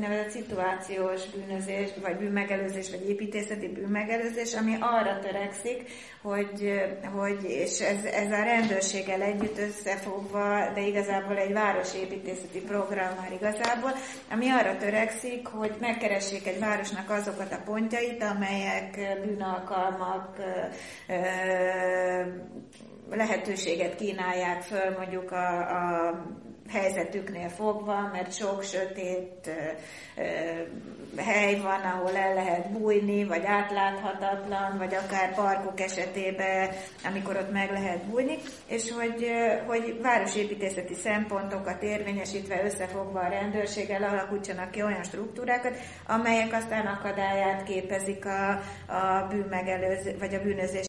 úgynevezett szituációs bűnözés, vagy bűnmegelőzés, vagy építészeti bűnmegelőzés, ami arra törekszik, és ez a rendőrséggel együtt összefogva, de igazából egy városépítészeti program már igazából, ami arra törekszik, hogy megkeressék egy városnak azokat a pontjait, amelyek bűnalkalmak, lehetőséget kínálják föl mondjuk a helyzetüknél fogva, mert sok sötét hely van, ahol el lehet bújni, vagy átláthatatlan, vagy akár parkok esetében, amikor ott meg lehet bújni, és hogy városépítészeti szempontokat érvényesítve, összefogva a rendőrséggel alakítsanak ki olyan struktúrákat, amelyek aztán akadályát képezik a bűnmegelőzés, vagy a bűnözés